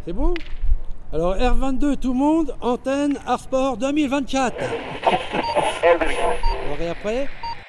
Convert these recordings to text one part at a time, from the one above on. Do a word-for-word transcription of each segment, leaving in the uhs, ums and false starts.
C'est bon? Alors R vingt-deux tout le monde, antenne Artsport deux mille vingt-quatre. On est après?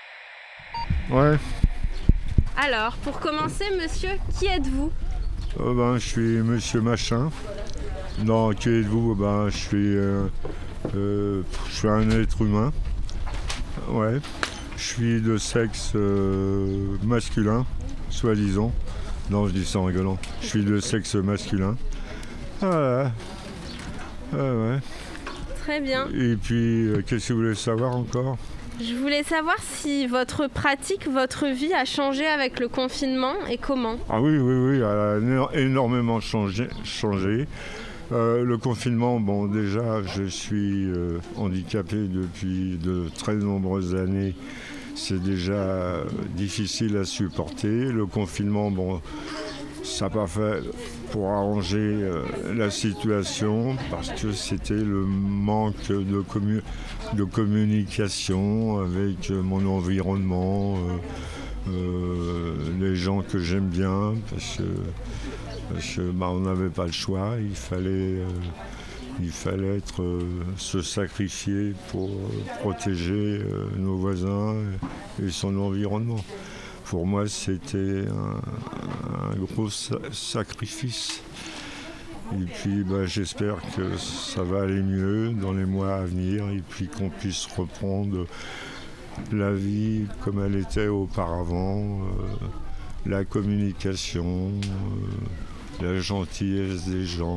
Ouais. Alors, pour commencer, monsieur, qui êtes-vous? Euh, ben, je suis monsieur Machin. Non, qui êtes-vous? Ben, je suis, euh, euh, je suis un être humain. Ouais. Je suis de sexe euh, masculin, soi-disant. Non, je dis ça en rigolant. Je suis de sexe masculin. Voilà. Ah ouais. Très bien. Et puis, euh, qu'est-ce que vous voulez savoir encore? Je voulais savoir si votre pratique, votre vie a changé avec le confinement et comment. Ah oui, oui, oui, elle a énormément changé. changé. Euh, le confinement, bon, déjà, je suis euh, handicapé depuis de très nombreuses années. C'est déjà euh, difficile à supporter. Le confinement, bon, ça n'a pas fait pour arranger euh, la situation parce que c'était le manque de, commu- de communication avec euh, mon environnement, euh, euh, les gens que j'aime bien, parce que, parce que bah, on n'avait pas le choix, il fallait, euh, il fallait être, euh, se sacrifier pour euh, protéger euh, nos voisins et, et son environnement. Pour moi, c'était un, un gros sa- sacrifice. Et puis, bah, j'espère que ça va aller mieux dans les mois à venir et puis qu'on puisse reprendre la vie comme elle était auparavant, euh, la communication, euh, la gentillesse des gens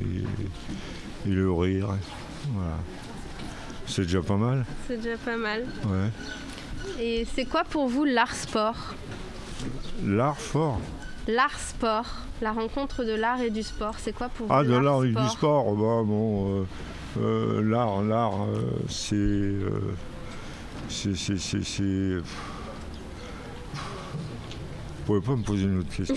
et, et le rire. Voilà. C'est déjà pas mal. C'est déjà pas mal. Ouais. Et c'est quoi pour vous l'art sport? L'art fort. L'art sport, la rencontre de l'art et du sport, c'est quoi pour vous? Ah, de l'art et sport du sport, bah, bon, euh, euh, l'art, l'art, euh, c'est, euh, c'est, c'est, c'est, c'est... Vous pouvez pas me poser une autre question.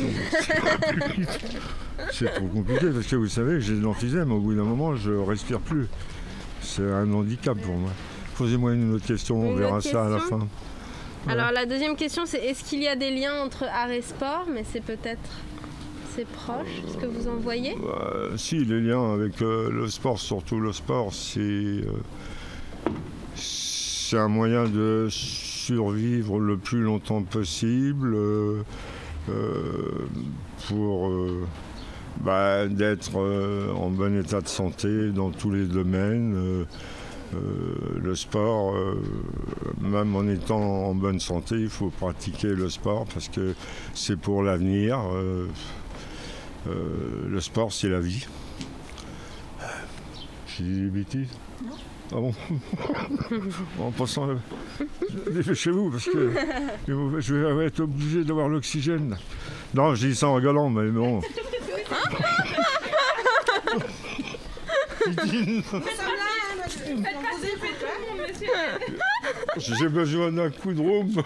C'est trop compliqué parce que vous savez, j'ai de l'emphysème. Au bout d'un moment, je respire plus. C'est un handicap pour moi. Posez-moi une autre question, on Une verra autre ça à la question fin. Alors la deuxième question, c'est est-ce qu'il y a des liens entre art et sport? Mais c'est peut-être, c'est proche, ce que vous en voyez? Euh, si, les liens avec euh, le sport, surtout le sport, c'est, euh, c'est un moyen de survivre le plus longtemps possible, euh, euh, pour euh, bah, d'être euh, en bon état de santé dans tous les domaines. Euh, Euh, le sport, euh, même en étant en bonne santé, il faut pratiquer le sport parce que c'est pour l'avenir. Euh, euh, le sport, c'est la vie. J'ai dit des bêtises? Non. Ah bon? En passant, euh, dépêchez-vous parce que je vais être obligé d'avoir l'oxygène. Non, je dis ça en rigolant, mais bon. J'ai besoin d'un coup de robe.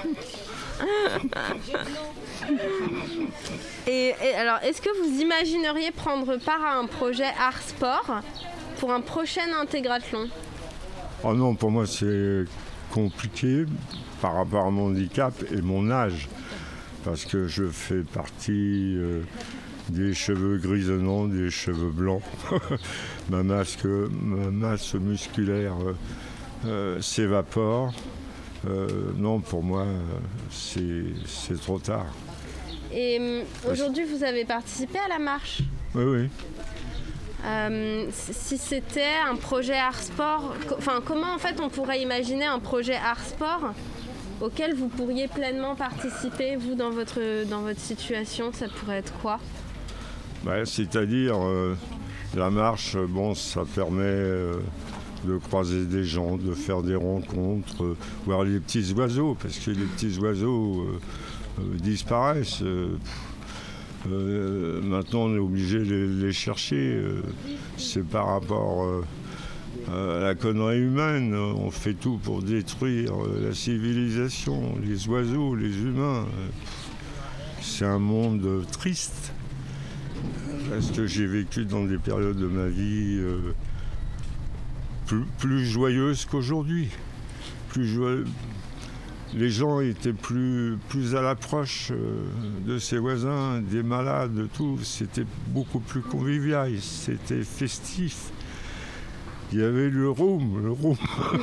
Et, et alors, est-ce que vous imagineriez prendre part à un projet art sport pour un prochain intégrathlon? Oh non, pour moi c'est compliqué par rapport à mon handicap et mon âge, parce que je fais partie euh, des cheveux grisonnants, des cheveux blancs. ma, masque, ma masse musculaire euh, euh, s'évapore. Euh, non, pour moi, euh, c'est, c'est trop tard. Et euh, aujourd'hui, vous avez participé à la marche. Oui, oui. Euh, si c'était un projet art sport, co- enfin, comment en fait on pourrait imaginer un projet art sport auquel vous pourriez pleinement participer, vous, dans votre, dans votre situation? Ça pourrait être quoi? Bah, c'est-à-dire, euh, la marche, bon, ça permet euh, de croiser des gens, de faire des rencontres, euh, voir les petits oiseaux, parce que les petits oiseaux euh, euh, disparaissent. Euh, euh, maintenant, on est obligé de les, les chercher. Euh, c'est par rapport euh, à la connerie humaine. On fait tout pour détruire euh, la civilisation, les oiseaux, les humains. C'est un monde triste. Parce que j'ai vécu dans des périodes de ma vie euh, plus, plus joyeuses qu'aujourd'hui. Plus joyeuses. les gens étaient plus, plus à l'approche euh, de ses voisins, des malades, de tout. C'était beaucoup plus convivial, c'était festif. Il y avait le rhum, le rhum.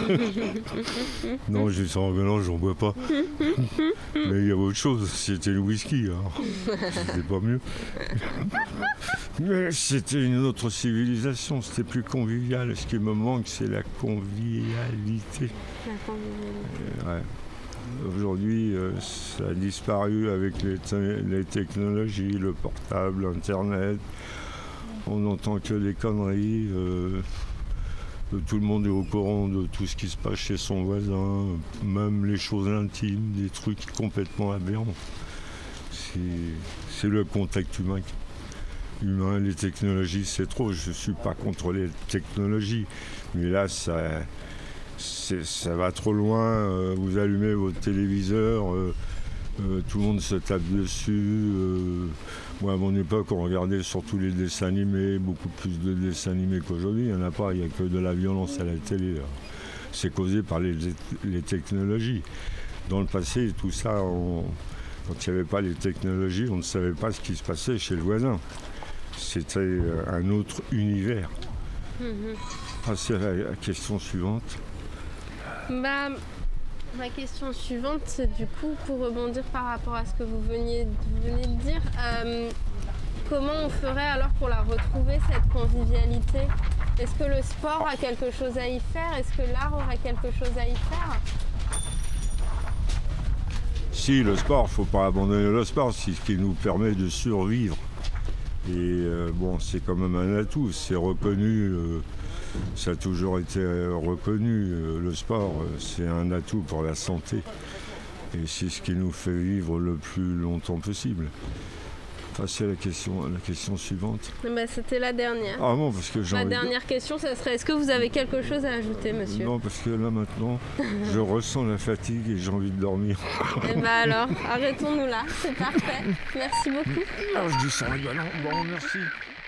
Non, j'ai ça en mélange, j'en bois pas. Mais il y avait autre chose, c'était le whisky, alors. C'était pas mieux. Mais c'était une autre civilisation, c'était plus convivial. Ce qui me manque, c'est la convivialité. La convivialité. Ouais. Aujourd'hui, euh, ça a disparu avec les, te- les technologies, le portable, Internet. On n'entend que des conneries. Euh, tout le monde est au courant de tout ce qui se passe chez son voisin, même les choses intimes, des trucs complètement aberrants. C'est, c'est le contact humain. Humain, les technologies, c'est trop. Je ne suis pas contre les technologies, mais là, ça, c'est, ça va trop loin. Euh, vous allumez votre téléviseur, euh, euh, tout le monde se tape dessus. Euh, moi, à mon époque, on regardait surtout les dessins animés, beaucoup plus de dessins animés qu'aujourd'hui. Il n'y en a pas, il n'y a que de la violence à la télé. Là. C'est causé par les, les technologies. Dans le passé, tout ça, on, quand il n'y avait pas les technologies, on ne savait pas ce qui se passait chez le voisin. C'était un autre univers. Mmh. Passer à la, la question suivante. Bah, ma question suivante, c'est du coup, pour rebondir par rapport à ce que vous veniez, vous venez de dire, euh, comment on ferait alors pour la retrouver, cette convivialité? Est-ce que le sport a quelque chose à y faire? Est-ce que l'art aura quelque chose à y faire? Si, le sport, il ne faut pas abandonner le sport, c'est ce qui nous permet de survivre. Et euh, bon, c'est quand même un atout, c'est reconnu, euh, ça a toujours été euh, reconnu. Euh, le sport, euh, c'est un atout pour la santé. Et c'est ce qui nous fait vivre le plus longtemps possible. Passer à la question, la question suivante. Bah, c'était la dernière. Ah non, parce que j'ai La envie de- dernière question, ça serait, est-ce que vous avez quelque chose à ajouter, monsieur? Non, parce que là maintenant, je ressens la fatigue et j'ai envie de dormir. Eh bah alors, arrêtons-nous là, c'est parfait. Merci beaucoup. Ah, je dis ça en rigolant. Bon, merci.